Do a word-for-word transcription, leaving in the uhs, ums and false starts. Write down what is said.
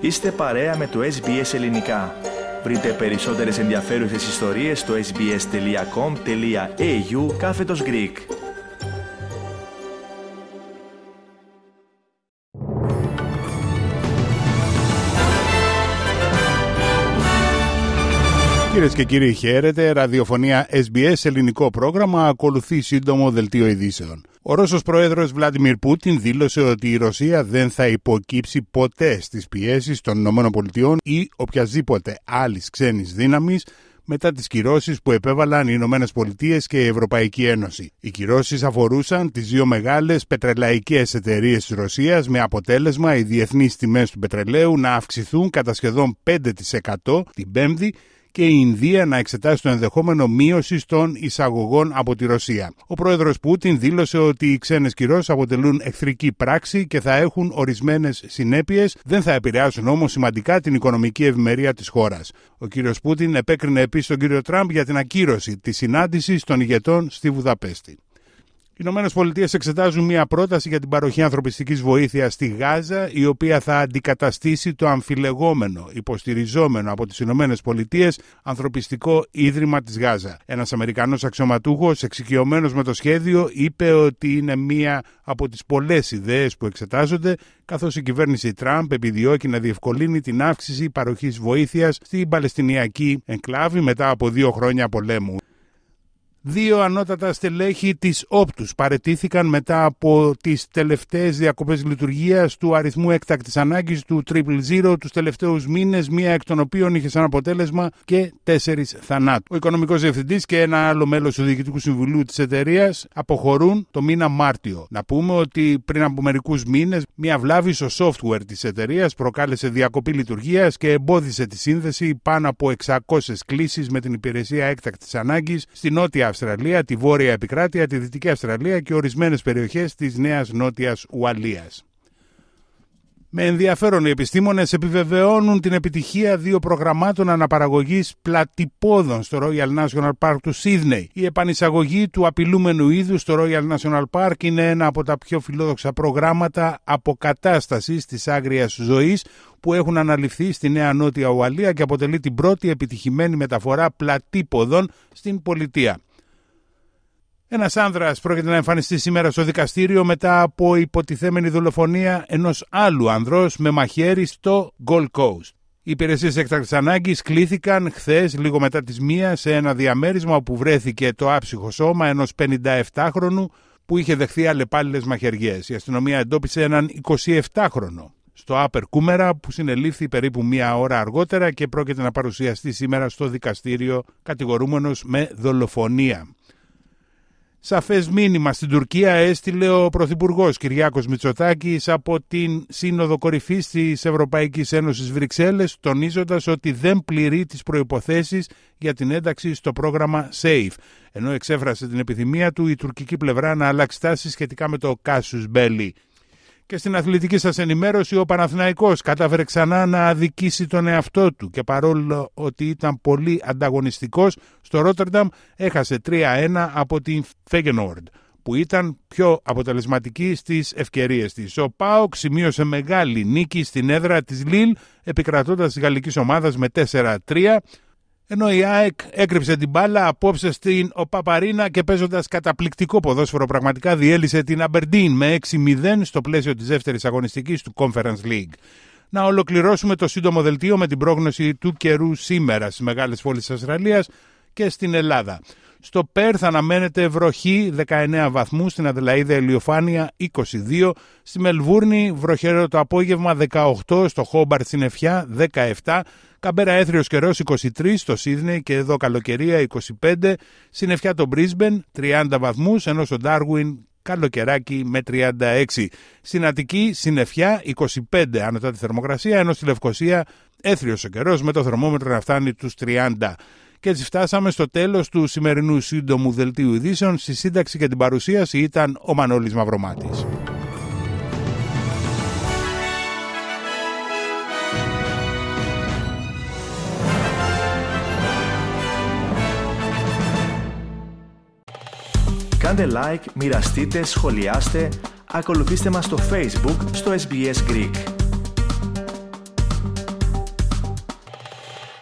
Είστε παρέα με το ες μπι ες Ελληνικά. Βρείτε περισσότερες ενδιαφέρουσες ιστορίες στο sbs.com.au κάθετος Greek. Κυρίες και κύριοι, χαίρετε. Ραδιοφωνία ες μπι ες, ελληνικό πρόγραμμα. Ακολουθεί σύντομο δελτίο ειδήσεων. Ο Ρώσος πρόεδρος Βλάντιμιρ Πούτιν δήλωσε ότι η Ρωσία δεν θα υποκύψει ποτέ στις πιέσεις των ΗΠΑ ή οποιασδήποτε άλλης ξένης δύναμης μετά τις κυρώσεις που επέβαλαν οι ΗΠΑ και η Ευρωπαϊκή Ένωση. Οι κυρώσεις αφορούσαν τις δύο μεγάλες πετρελαϊκές εταιρείες της Ρωσίας, με αποτέλεσμα οι διεθνείς τιμές του πετρελαίου να αυξηθούν κατά σχεδόν πέντε τοις εκατό την Πέμπτη και η Ινδία να εξετάσει το ενδεχόμενο μείωση των εισαγωγών από τη Ρωσία. Ο πρόεδρος Πούτιν δήλωσε ότι οι ξένες κυρώσεις αποτελούν εχθρική πράξη και θα έχουν ορισμένες συνέπειες, δεν θα επηρεάσουν όμως σημαντικά την οικονομική ευημερία της χώρας. Ο κύριος Πούτιν επέκρινε επίσης τον κύριο Τραμπ για την ακύρωση της συνάντησης των ηγετών στη Βουδαπέστη. Οι Ηνωμένες Πολιτείες εξετάζουν μια πρόταση για την παροχή ανθρωπιστικής βοήθειας στη Γάζα, η οποία θα αντικαταστήσει το αμφιλεγόμενο, υποστηριζόμενο από τις Ηνωμένες Πολιτείες ανθρωπιστικό ίδρυμα της Γάζα. Ένας Αμερικανός αξιωματούχος εξοικειωμένος με το σχέδιο είπε ότι είναι μία από τις πολλές ιδέες που εξετάζονται, καθώς η κυβέρνηση Τραμπ επιδιώκει να διευκολύνει την αύξηση παροχής βοήθειας στην Παλαιστινιακή Ενκλάβη μετά από δύο χρόνια πολέμου. Δύο ανώτατα στελέχη της Όπτους παραιτήθηκαν μετά από τις τελευταίες διακοπές λειτουργίας του αριθμού έκτακτης ανάγκης του Triple Zero τους τελευταίους μήνες, μία εκ των οποίων είχε σαν αποτέλεσμα και τέσσερις θανάτους. Ο οικονομικός διευθυντής και ένα άλλο μέλος του Διοικητικού Συμβουλίου της εταιρείας αποχωρούν το μήνα Μάρτιο. Να πούμε ότι πριν από μερικούς μήνες, μία βλάβη στο software της εταιρείας προκάλεσε διακοπή λειτουργίας και εμπόδισε τη σύνδεση πάνω από εξακόσιες κλήσεις με την υπηρεσία έκτακτης ανάγκης στη Νότια Αυστραλία, τη Βόρεια Επικράτεια, τη Δυτική Αυστραλία και ορισμένες περιοχές της Νέας Νότιας Ουαλίας. Με ενδιαφέρον, οι επιστήμονες επιβεβαιώνουν την επιτυχία δύο προγραμμάτων αναπαραγωγής πλατυπόδων στο Royal National Park του Σίδνεϊ. Η επανεισαγωγή του απειλούμενου είδους στο Royal National Park είναι ένα από τα πιο φιλόδοξα προγράμματα αποκατάστασης της άγριας ζωής που έχουν αναλυφθεί στη Νέα Νότια Ουαλία και αποτελεί την πρώτη επιτυχημένη μεταφορά πλατύποδων στην πολιτεία. Ένας άνδρας πρόκειται να εμφανιστεί σήμερα στο δικαστήριο μετά από υποτιθέμενη δολοφονία ενός άλλου ανδρός με μαχαίρι στο Gold Coast. Οι υπηρεσίες έκτακτης ανάγκης κλήθηκαν χθες λίγο μετά τις μία σε ένα διαμέρισμα όπου βρέθηκε το άψυχο σώμα ενός πενηνταεφτάχρονου που είχε δεχθεί αλλεπάλληλες μαχαιριές. Η αστυνομία εντόπισε έναν εικοσιεφτάχρονο στο Upper Coomera που συνελήφθη περίπου μία ώρα αργότερα και πρόκειται να παρουσιαστεί σήμερα στο δικαστήριο κατηγορούμενος με δολοφονία. Σαφές μήνυμα στην Τουρκία έστειλε ο Πρωθυπουργός Κυριάκος Μητσοτάκης από την Σύνοδο Κορυφής της Ευρωπαϊκής Ένωσης Βρυξέλλες, τονίζοντας ότι δεν πληρεί τις προϋποθέσεις για την ένταξη στο πρόγραμμα SAFE, ενώ εξέφρασε την επιθυμία του η τουρκική πλευρά να αλλάξει τάση σχετικά με το Casus Belli. Και στην αθλητική σας ενημέρωση, ο Παναθηναϊκός κατάφερε ξανά να αδικήσει τον εαυτό του και παρόλο ότι ήταν πολύ ανταγωνιστικός στο Ρότερνταμ έχασε τρία ένα από την Feyenoord που ήταν πιο αποτελεσματική στις ευκαιρίες της. Ο ΠΑΟΚ σημείωσε μεγάλη νίκη στην έδρα της Λιλ επικρατώντας της γαλλικής ομάδας με τέσσερα τρία. Ενώ η ΑΕΚ έκρυψε την μπάλα απόψε στην Οπαπαρίνα και παίζοντας καταπληκτικό ποδόσφαιρο πραγματικά διέλυσε την Αμπερντίν με έξι μηδέν στο πλαίσιο της δεύτερης αγωνιστικής του Conference League. Να ολοκληρώσουμε το σύντομο δελτίο με την πρόγνωση του καιρού σήμερα στις μεγάλες πόλεις της Αυστραλίας και στην Ελλάδα. Στο Πέρθ αναμένεται βροχή δεκαεννέα βαθμούς, στην Αδελαΐδα ηλιοφάνεια είκοσι δύο, στη Μελβούρνη βροχερό το απόγευμα δεκαοκτώ, στο Χόμπαρτ συννεφιά δεκαεπτά, Καμπέρα έθριος καιρός είκοσι τρία, στο Σίδνεϊ και εδώ καλοκαιρία είκοσι πέντε, συννεφιά το Μπρίσμπεν τριάντα βαθμούς, ενώ στο Ντάρουιν καλοκαιράκι με τριάντα έξι. Στην Αττική συννεφιά είκοσι πέντε ανωτάτη θερμοκρασία, ενώ στη Λευκοσία έθριος ο καιρός με το θερμόμετρο να φτάνει τους τριάντα. Και έτσι φτάσαμε στο τέλος του σημερινού σύντομου δελτίου ειδήσεων. Στη σύνταξη και την παρουσίαση ήταν ο Μανώλης Μαυρομάτης. Κάντε like, μοιραστείτε, σχολιάστε, ακολουθήστε μας στο Facebook στο ες μπι ες Greek.